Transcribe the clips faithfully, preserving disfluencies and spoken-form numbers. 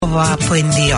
Aprendió.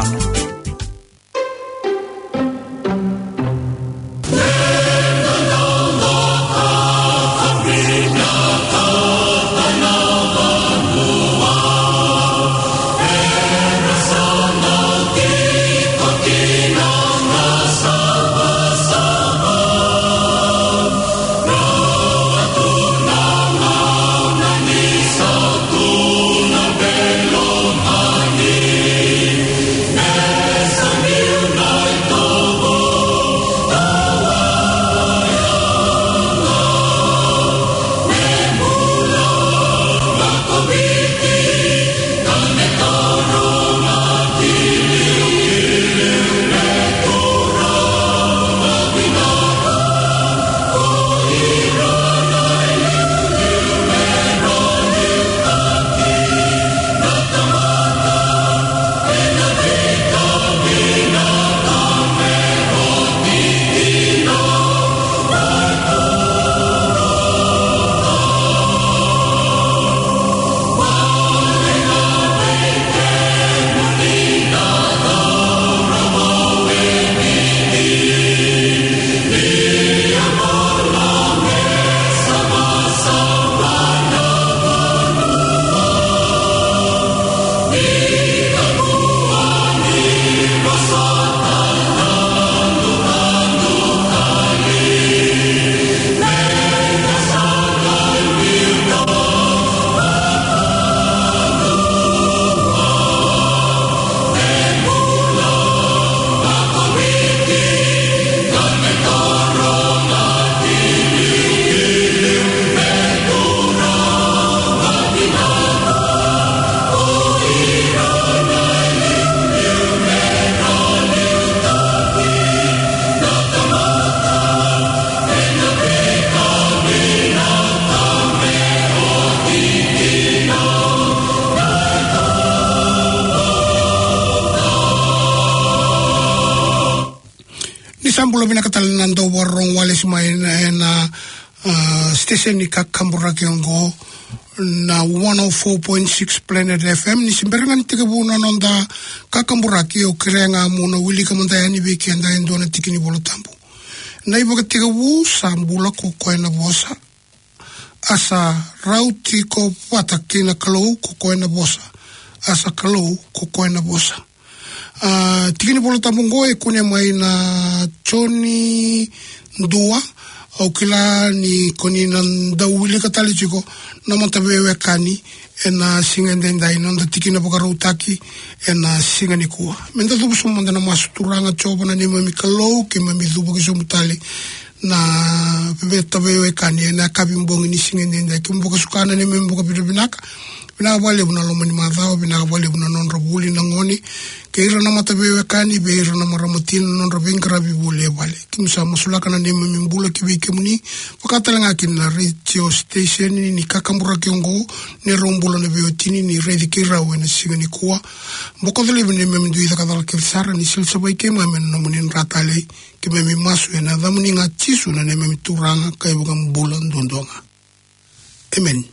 Sambulo bina katalinando warong walis main na uh, station ni Kakambura Kiongo na one oh four point six Planet F M ni simberengan tiga buna nonda Kakambura Kio kirenga muna wili kamandaya ni beki anda endona tikini bolo tambu na ibo tiga bu sambula ko koena bosa asa rauti ko patakina kalau ko koena bosa asa kalau ko koena bosa. Uh, tikini bolo tambungo e kune mai na Choni Ndua au kila ni koni na ndawili katali chiko na montabewe kani e na singa ndenda inonda tikina pokara utaki e na singa ni kuwa menda dhubu sumanda na masuturanga chobo na nima mikalou ke mami dhubu kisumutali na pebetabewe kani e na kabi mbongi ni singa ndenda kimboka sukana ni mboka pinabinaka binaka bwale buna loma ni madhao binaka bwale buna nonra buli na ngoni ke ira na matabewe kani be ira na maramutina nonra bingara bibule bwale kimsa musulaka na nema mimbula kibike muni pakatalanga kina radio station ni Kakambura Kiongo ni rombula na beotini ni redi kira wena singa ni kuwa mboko dhele bine memduitha kadhala kirsara ni silsa baike mamen na munin ratale kime mimasu ena dhamuni nga chisu na nema mituranga kaibuka mbula ndondonga. Amen.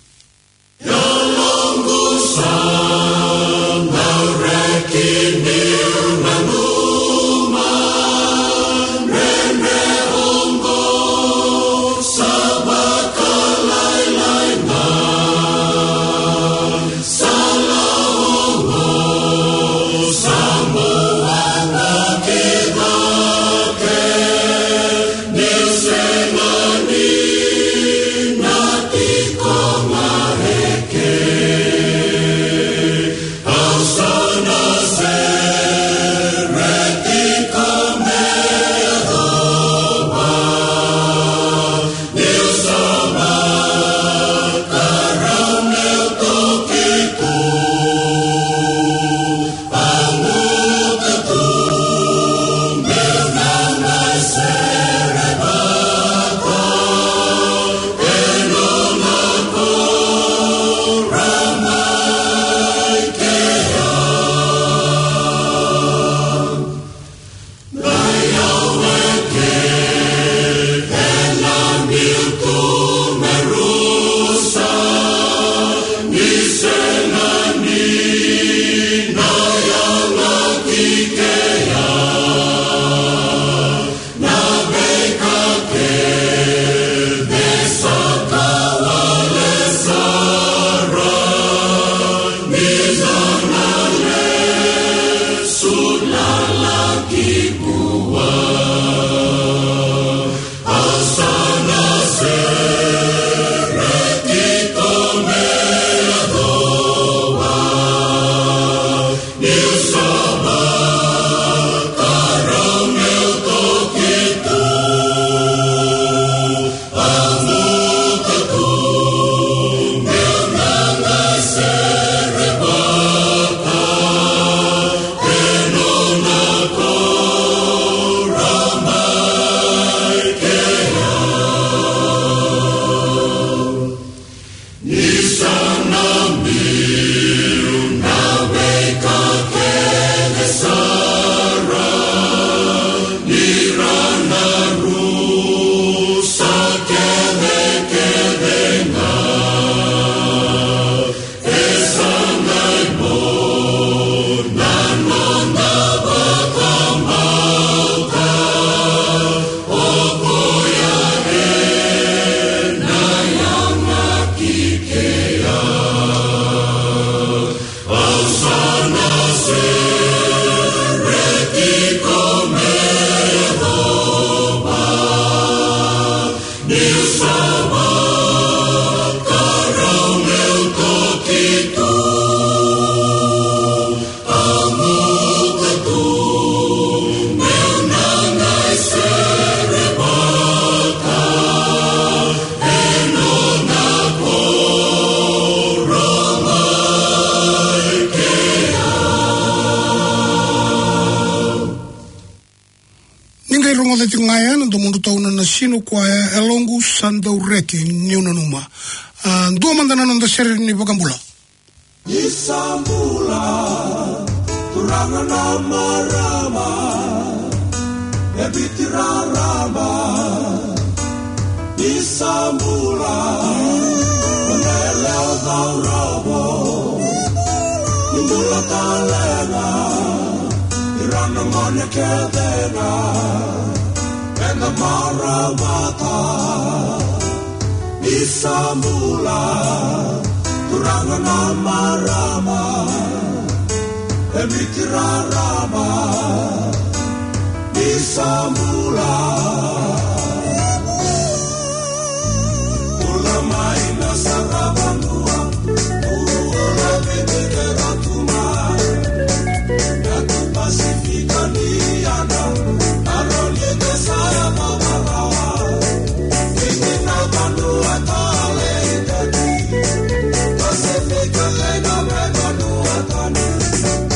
Sino kwae elongu sanda ureki niuna numa. Dua mandana nonda seri ni bagambula. Isambula turangana marama ebitira rama. Isambula neleo daurabo nimbula talega irana mone kedena. And the Maramata Isambula Turangana Marama Emitira Rama Isambula Ulamaina Sarabandua Ula Bidera Tuma Natu Pacifica Niana Arolite Saya Mawarawa Ikina Bandua Tale Itati Pacifica Lena Megandua Tani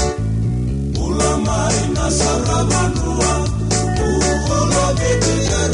Ulamaina Sarabandua Ula Bidera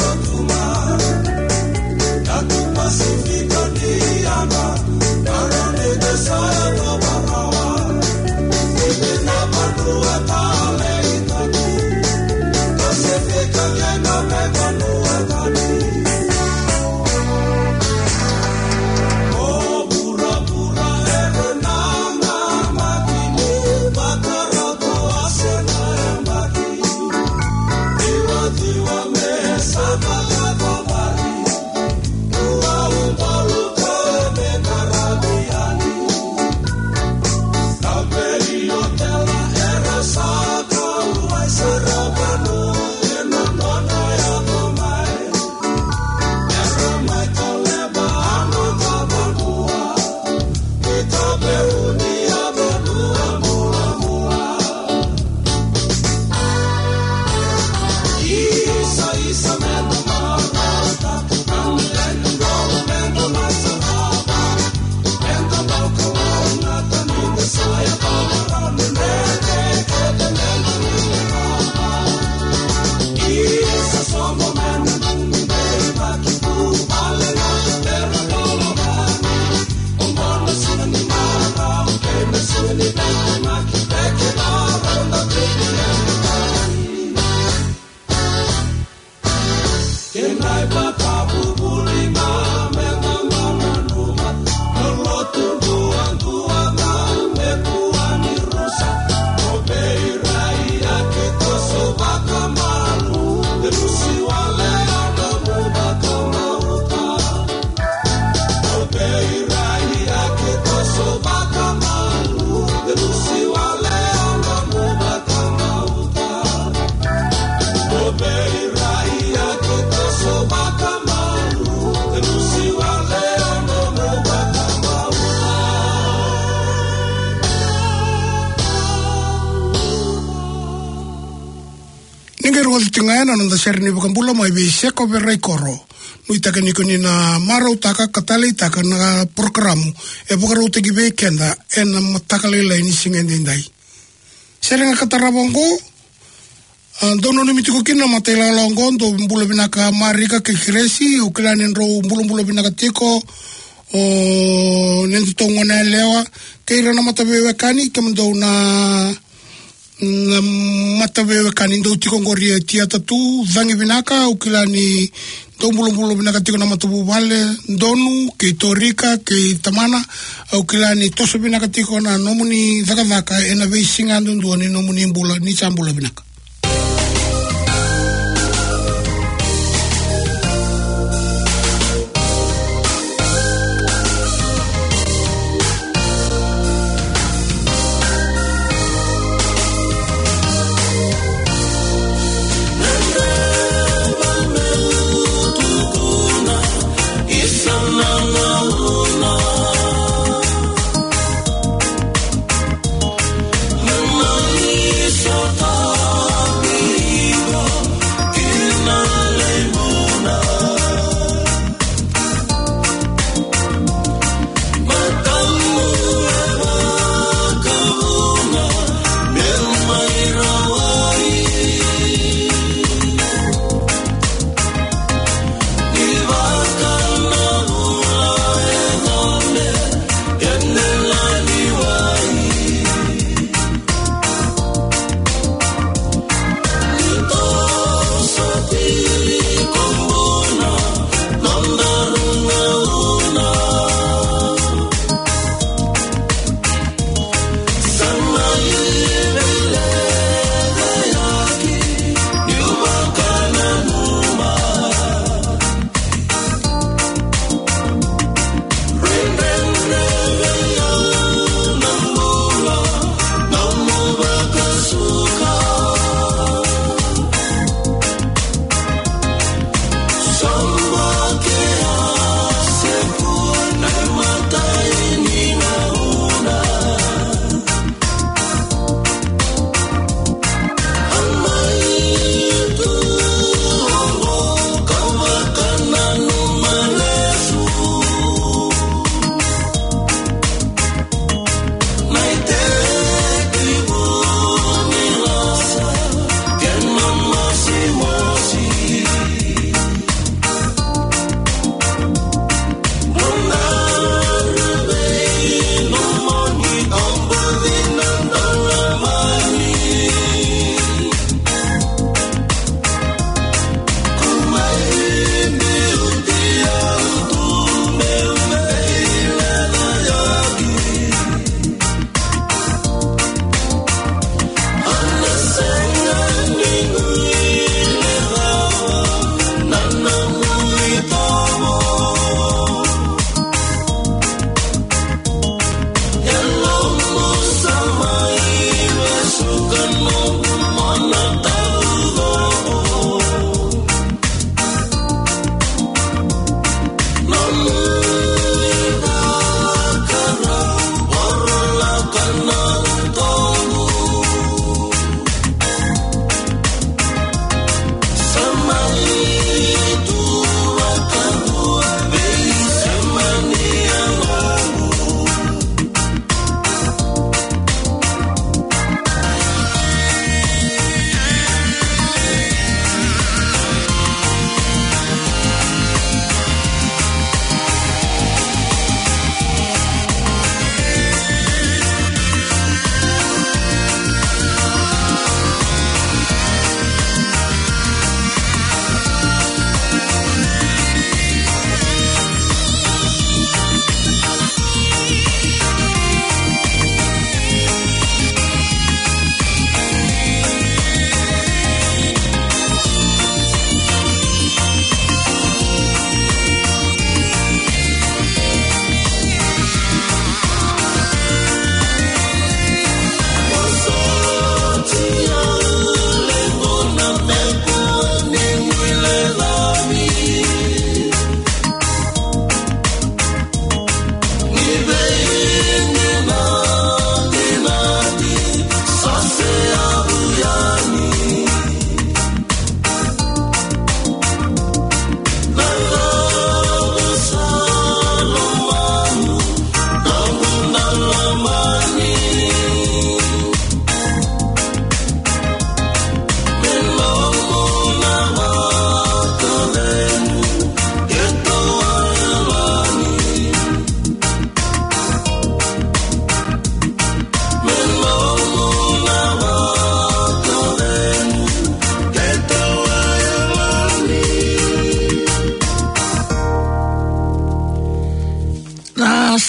Engero wal tingaena nanda serni bakambula mai be seko berai koro. Nuita kani kani na marau taka katale taka na programu e bukaro teki be kenda e na matakale la ini singendindai. Serenga katarabongo dono ni mitiko kina matela longo ndo mbula binaka marika ke kresi ukilani ndo mbula mbula binaka tiko o nendo tongona lewa keira na matabewe kani kemendo na na matabewe kani ndo tiko ngori tia tatu vangi binaka ukilani ndo mbula mbula binaka tiko na matabu vale ndonu ke torika ke tamana ukilani toso binaka tiko na nomuni vaka vaka ena vei singa ndo ni nomuni mbula ni chambula binaka.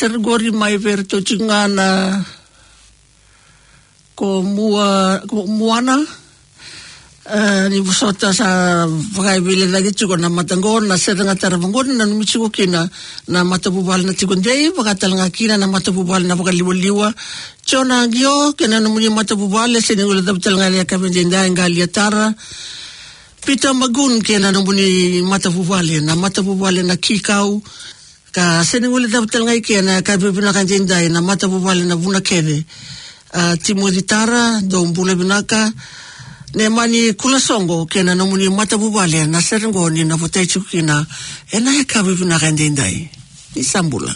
sergori mai verto chingana ko mua ko muana uh, ni busota sa vai vile lagi chuko na matangon na seranga taravongon na michuko kina na matabubal na tikondei pakatalanga kina na matabubal na pakaliwaliwa chona ngio kena na muni matabubal sene ule dabtalanga ya kabendenda ngali tara pita magun kena na muni matabubal na matabubal na kikau ka sene ule dabtalanga kena kabebina kanjenda na matabubal na vuna kede Uh, Timothy Tara do mbule binaka ne mani kula songo kena no muni matabubale na serengo ni na votai chukina ena ya kabe binaka ndendai ni sambula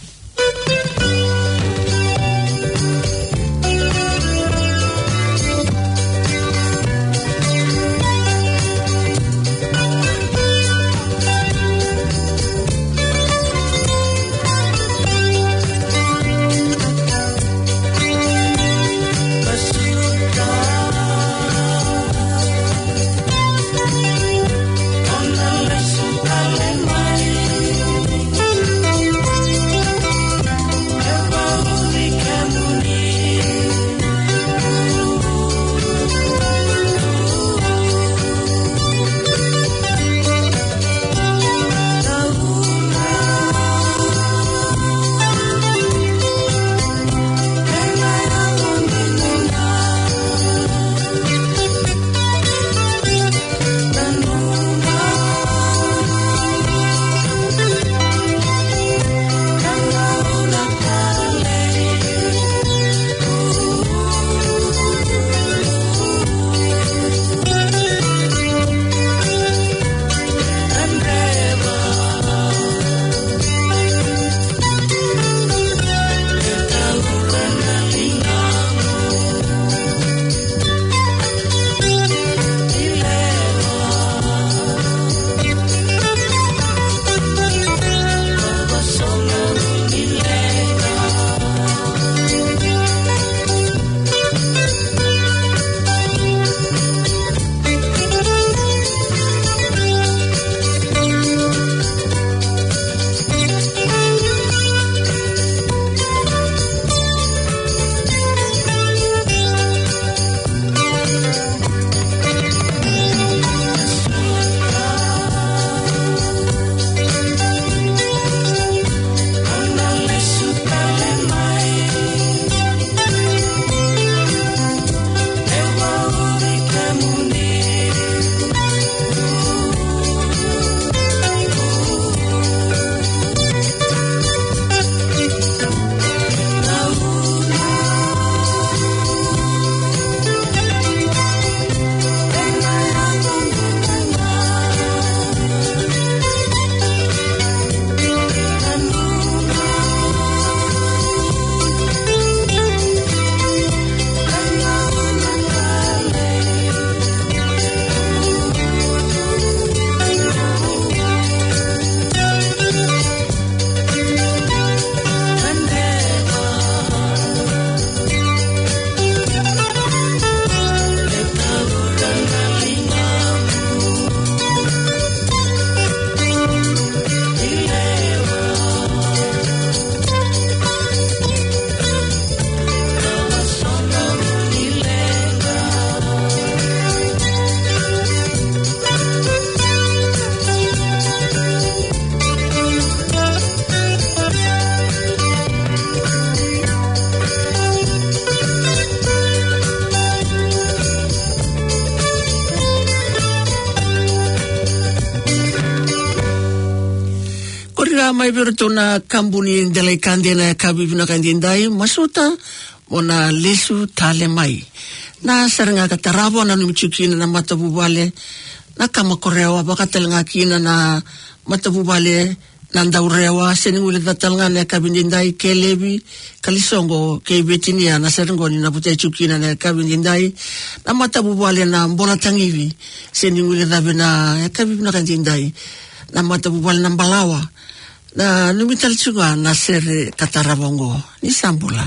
Mai berto na kambuni ndele kandena kabibina kandendai masuta ona lesu tale mai na saranga katarabo na numichukina na matabubale na kamakorewa bakatelanga kina na matabubale na ndaurewa seningule datalanga na kabindendai kelebi kalisongo kebetinia na sarango ni na butechukina na kabindendai na matabubale na mbola tangivi seningule dabena kabibina kandendai na matabubale na mbalawa na numital chunga na sere katarabongo ni sambula.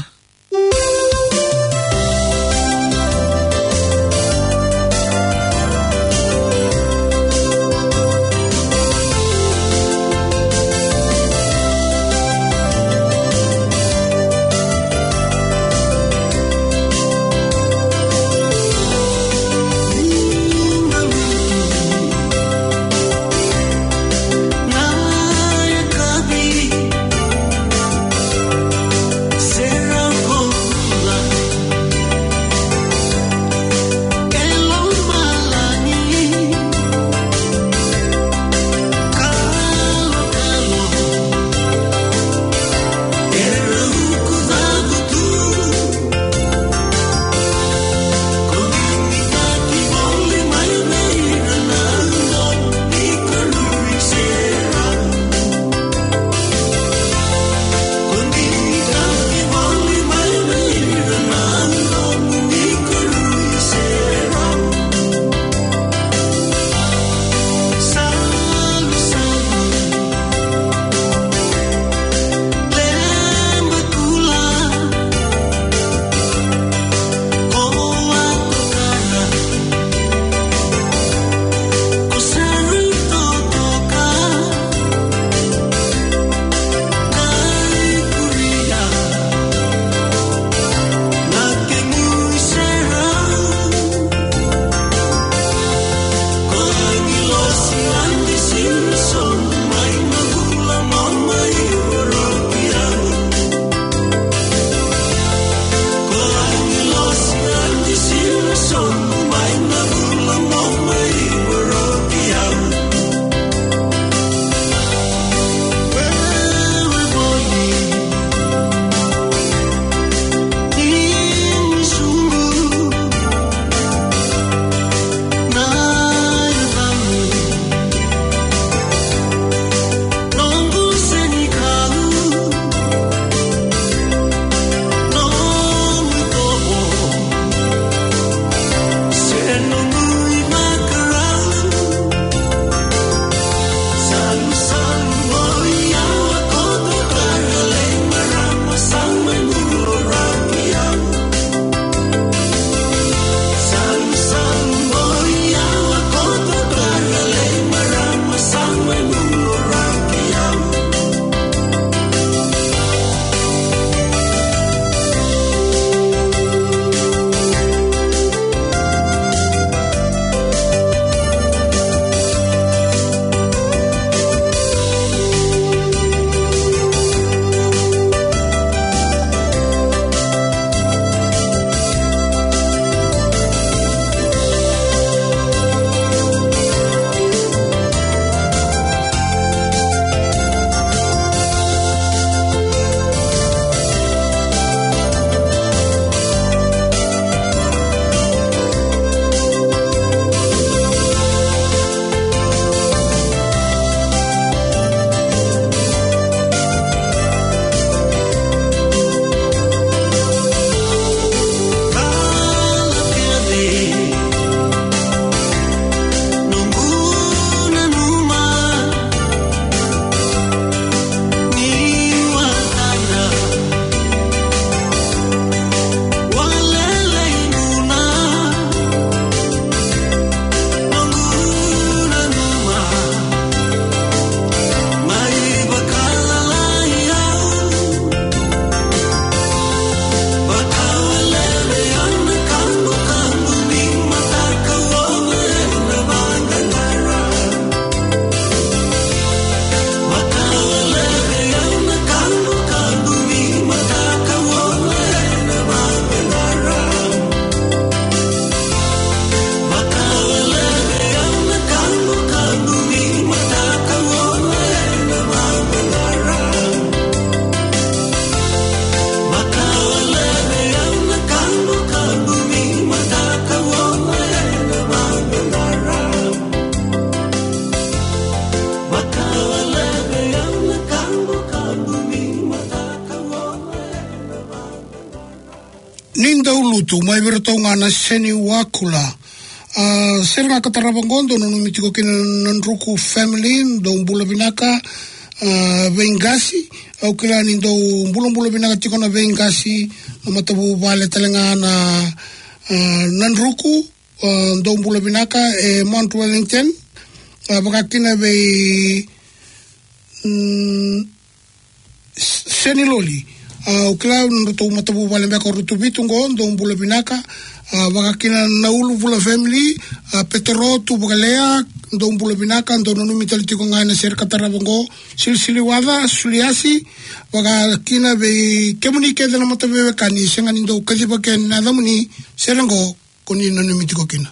Pluto, mai vera tau ngana Seni Wakula. Uh, Serga katarabangondo no numitiko kina nanruku family do mbula binaka uh, Vengasi. Au kila ni do mbula mbula binaka tiko na Vengasi no matabu vale talenga na uh, nanruku uh, do mbula binaka e Mount Wellington. Uh, baka kina be um, Seni Loli. Uh, ukila ndo matabu vale mbeka rutubitu ngo ndo mbula binaka uh, baka kina naulu vula family uh, petero tu bagalea ndo mbula binaka ndo nonu mitali tiko ngana ser katarabongo silsili wada suliasi baka kina be kemuni keda na matabu kani senga ndo kaziba ken na damuni serengo koni nonu mitiko kina.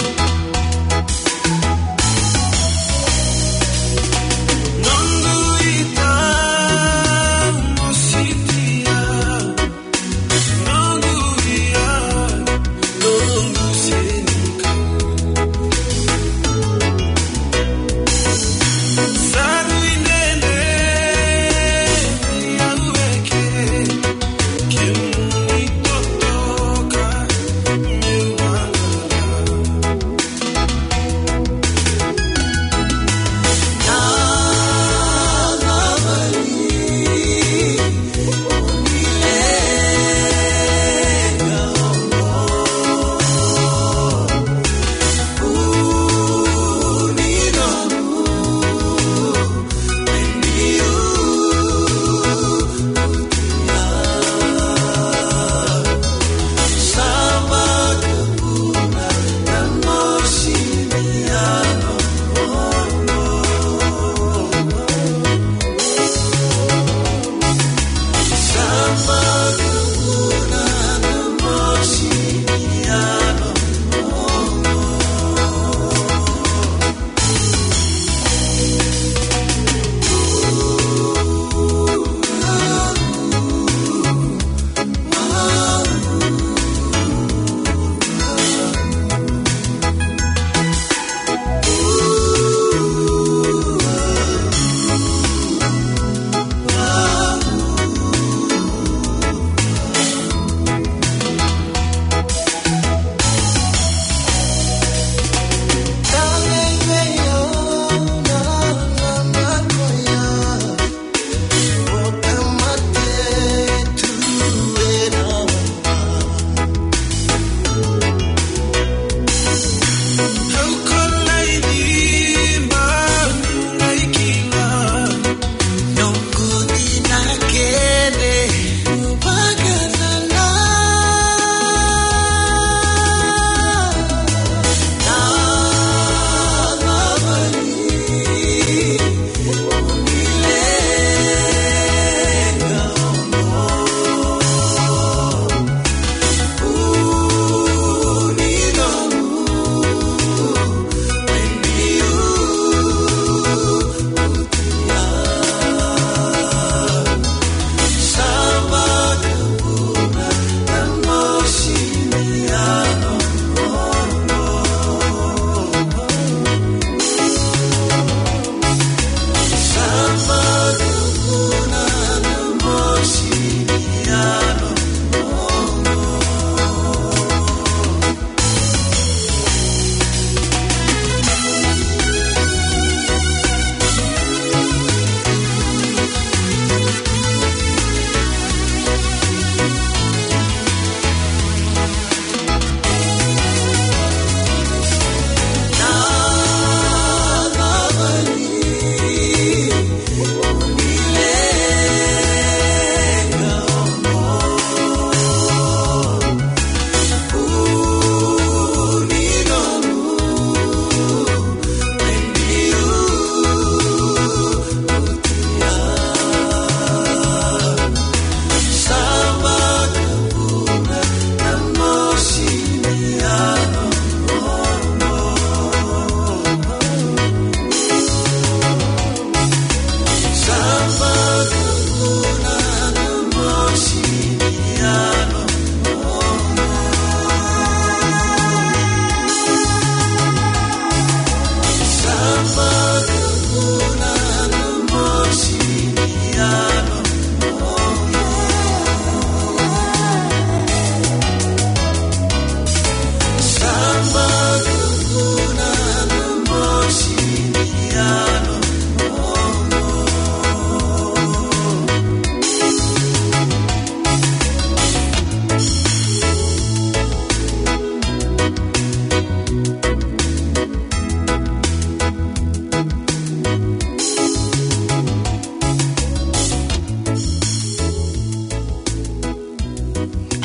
Nondu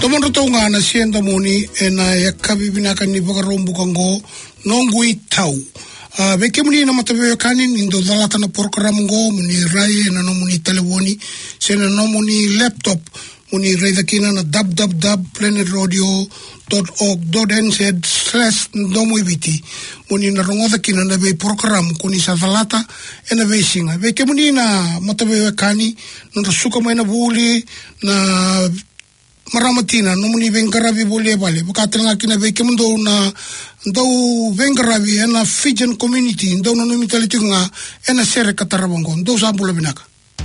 Tomono taunga na sienda moni e na ya kabibinaka ni bakarombu kango nongui tau. Uh, Beke muni na matabewe kani nindo dalata na program ngo muni rai na no muni telewoni sena no muni laptop muni rai dakina na w w w dot planet radio dot org dot n z slash ndomu ibiti muni na rongo dakina na be program kuni sa dalata e na be singa. Beke muni na matabewe kani nunda suka mai na buli na maramatina no muni vengaravi bole bale bukatanga kina beke mundo na ndau vengaravi ena Fijian community ndau no mitali nga ena sere katarabongo ndau sambula binaka.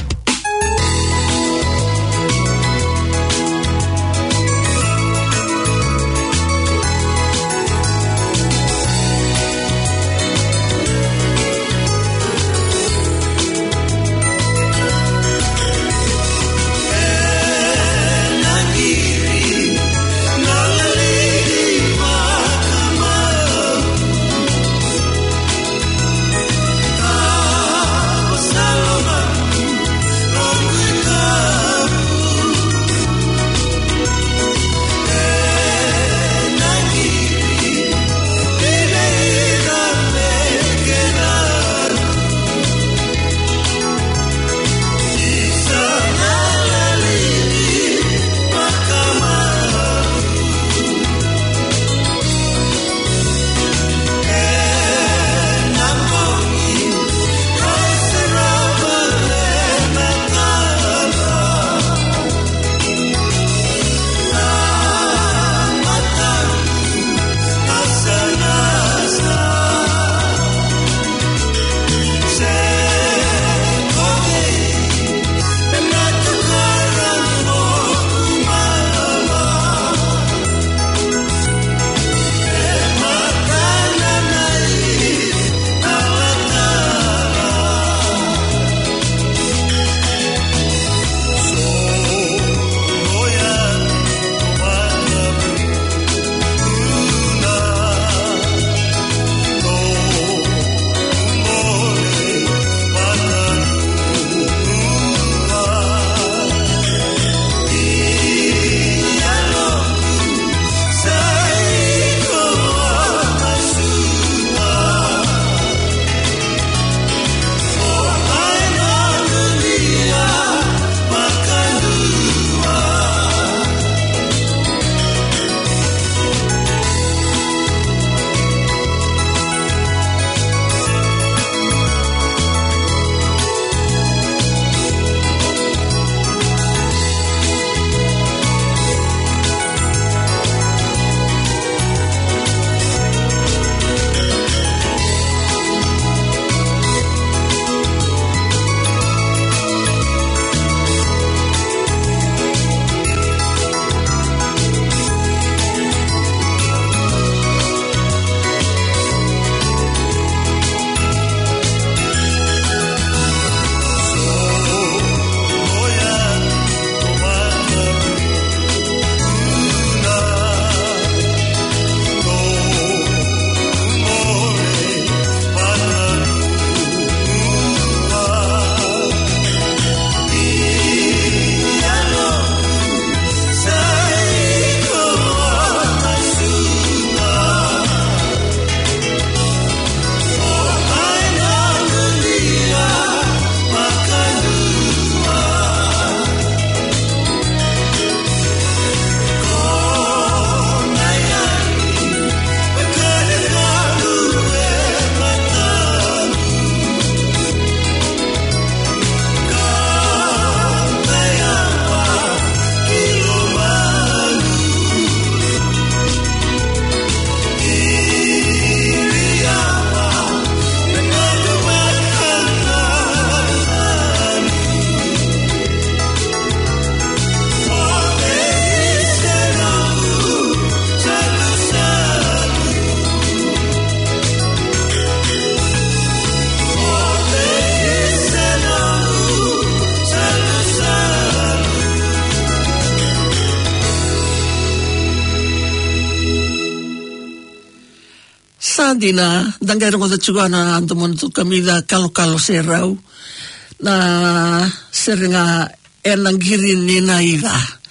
Dina dangai rongo tsuana antomon tu kamida kalo kalo serau na seringa enangiri ni naira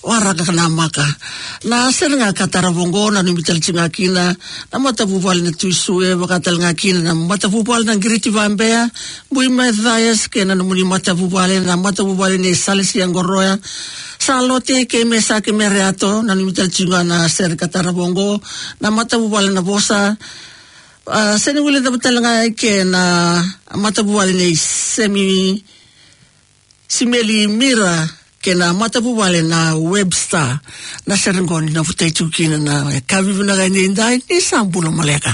waraka kana maka na serenga katara vongo na numital chinga kina na mata vuvali na tuisue wakatal nga kina na mata vuvali na ngiriti vambea bui maithayas kena na muni mata vuvali na mata vuvali ni salisi angoroya salote ke mesa ke mereato na numital chinga na ser katara vongo na mata vuvali na vosa uh, sene wile dabatal nga ke na mata vuvali ni semi simeli mira kena matapu wale na Webster na serengoni na futai tukina na kavivu na gani indai ni sampulo maleka.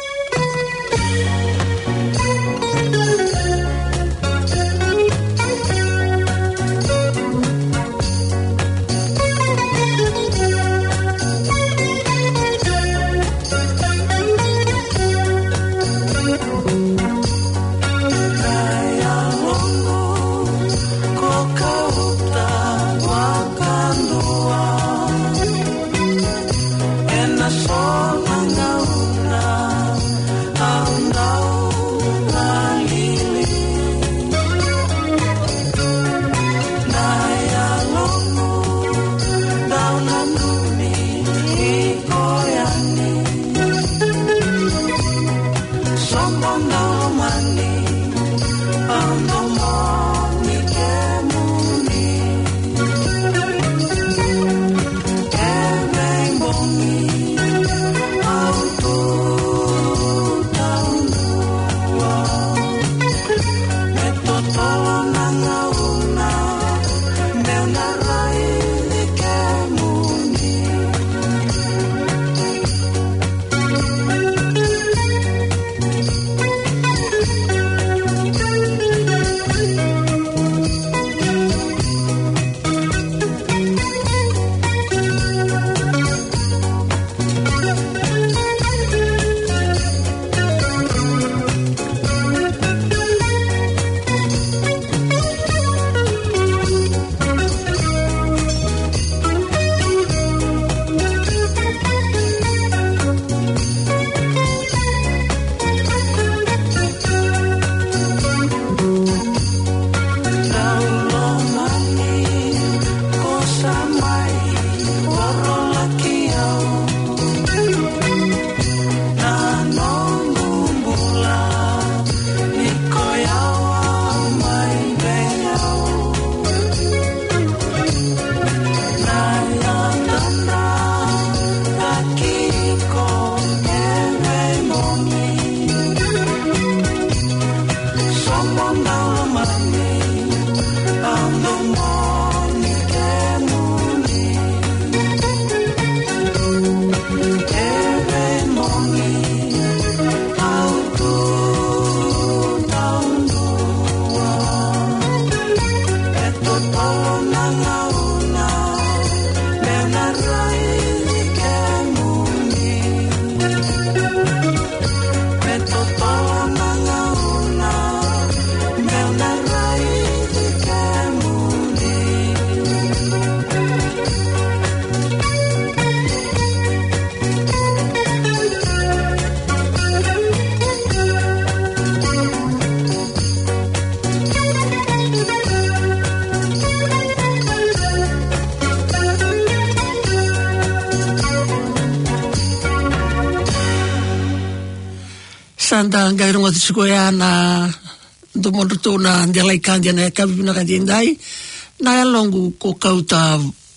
Sanda ngai ronga tsuko ya na domondo to na ndelai kandia na kabi na kandia ndai na longu ko kauta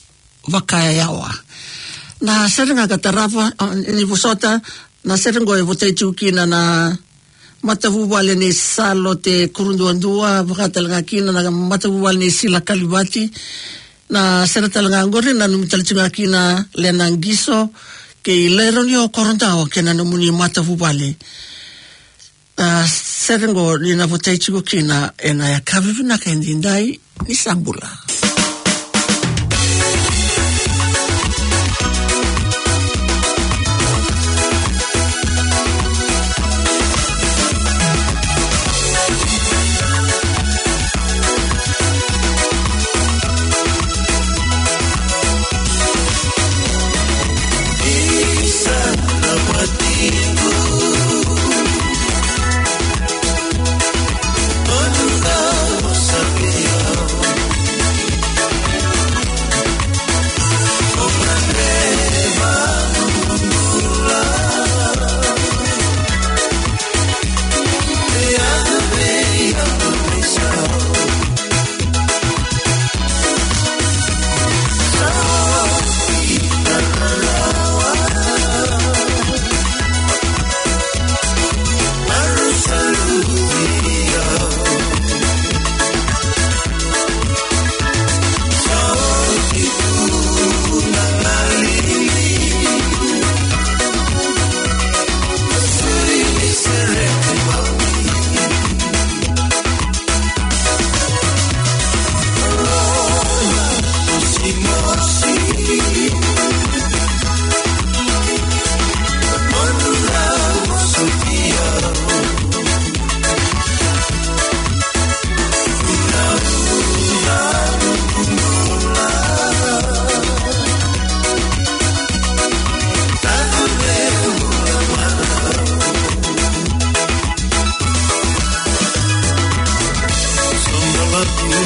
vakaya yawa na serenga katarafa ni vosota na serengo e votai tuki na na matavu wale ni salote kurundua vakatal ngakina na matavu wale ni sila kalibati na seretal ngangore na numital ngakina lenangiso ke leroni o korondao ke na numuni matavu wale Uh, serengo nina votai chigo kina ena ya kavivu na kendi ndai ni sambula.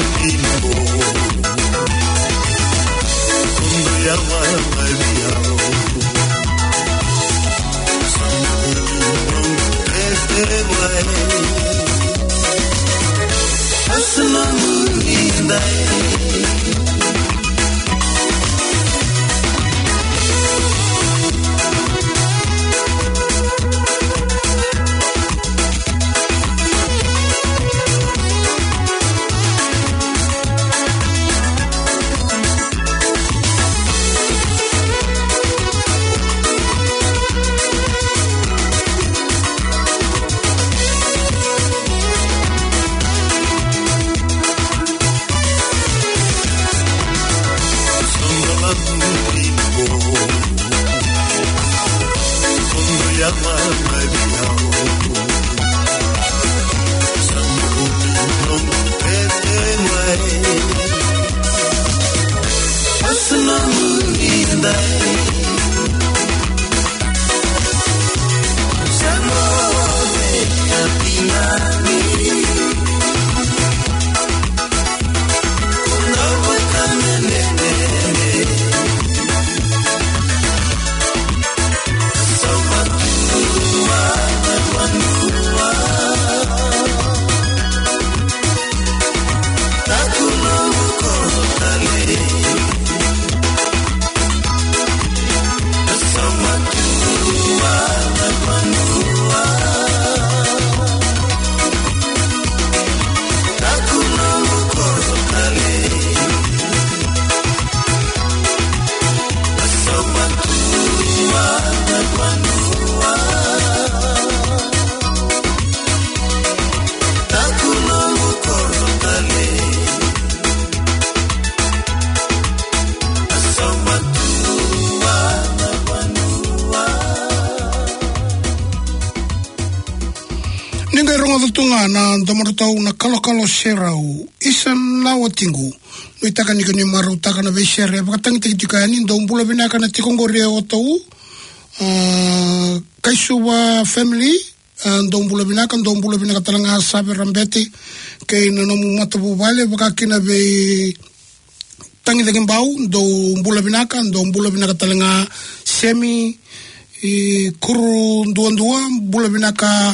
na ndomarutau na kalokalo serau isan lawa tingu no itaka ni kani maru taka na vesere bakatangi tikitika ni ndo mbula binaka na tikongore o tau uh, kaisuwa family uh, ndo mbula binaka ndo mbula binaka talanga sabe rambete kay nanomu matabu vale bakakina be tangi de mbau ndo mbula binaka ndo mbula binaka talanga semi i kuru ndua ndua mbula binaka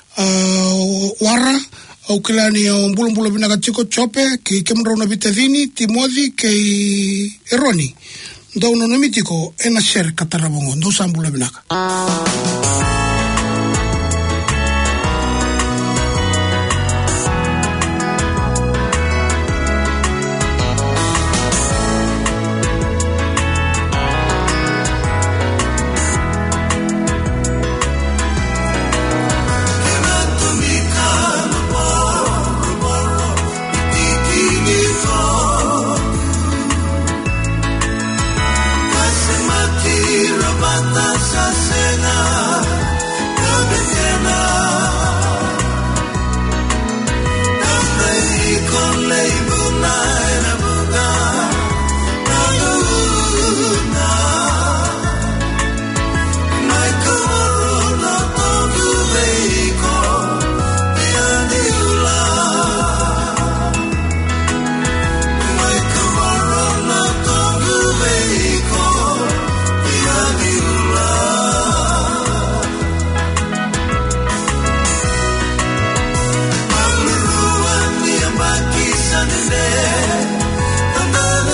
Uh, wara au kilani o mbulu mbulu binaka chiko chope ki kemrona bitadini timodhi ke eroni ndo nonomitiko ena ser katarabongo ndo sambula binaka Under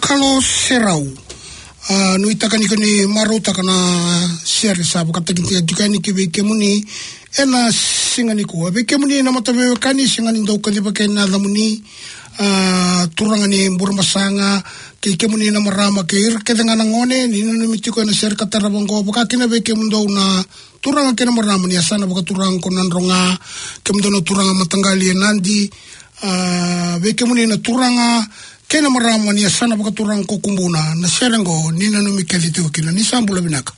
Kalo Serau. Uh, nui taka ni kani maro taka na sere sa pakatakinti adukai ni kiwe kemuni ena singa ni kua. Ve kemuni na matawewe kani singa ni ndau kani pakai na dhamuni uh, turanga ni mburamasanga ke kemuni na marama ke ira ke dengana ngone ni nunu mitiko na sere katarabango pakakina ve kemundau na turanga ke na marama ni asana baka turanga konan ronga kemundo na turanga matangali e nandi uh, ve kemuni na turanga kena marama ni asana baka turang ko kumbuna na serengo nina no mikeli tu kina ni sambula binaka.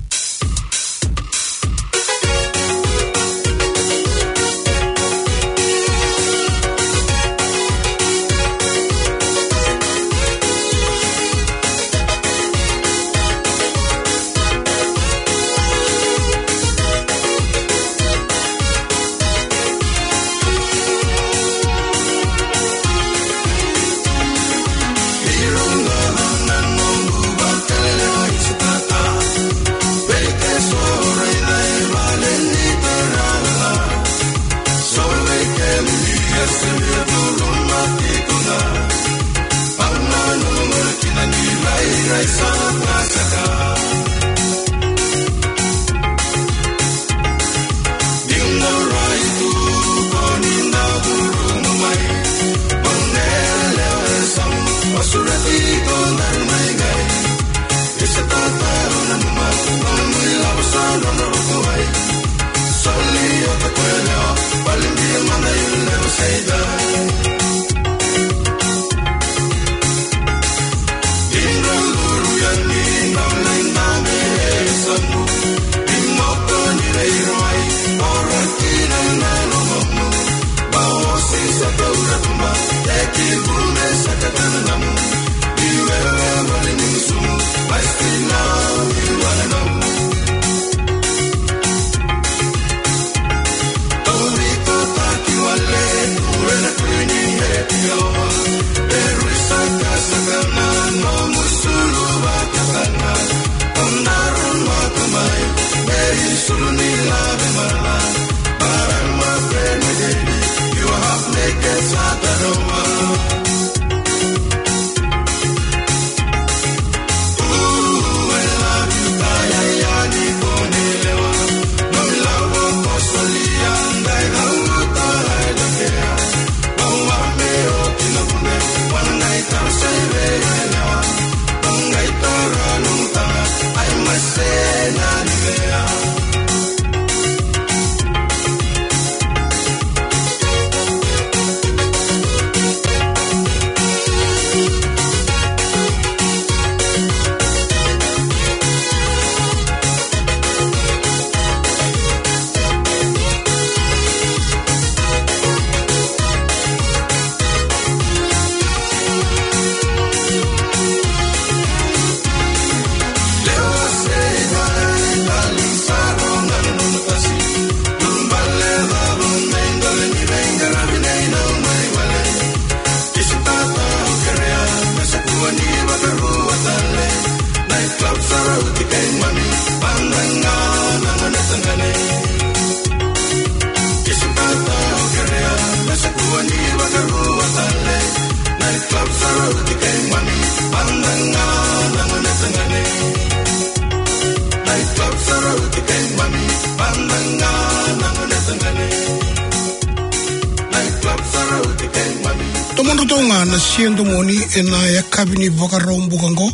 Na siendo moni ena ya kabini vakaro mbukango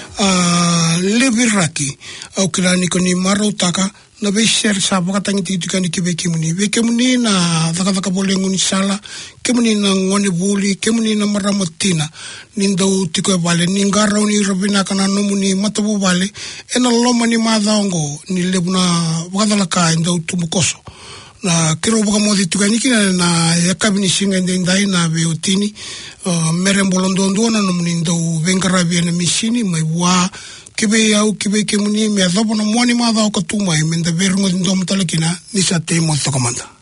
uh, lebiraki au kirani koni maro taka na be share sa bakatangi tikani kibe kimuni be kimuni na vaka vaka bolengu ni sala kimuni na ngone buli kimuni na maramotina nindo tiko vale ningaro ni robina kana nomuni matabu vale ena loma ni madongo ni lebuna vakala ka ndo tumukoso na kero baka modi tukani kina na yakabini singa ndai na beotini uh, merembolondo na nomnindo vengarabia na misini mai wa kibe au kibe kemuni me adobo na mwani madao katuma menda verungo ndo mtalakina ni sa temo tokamanda.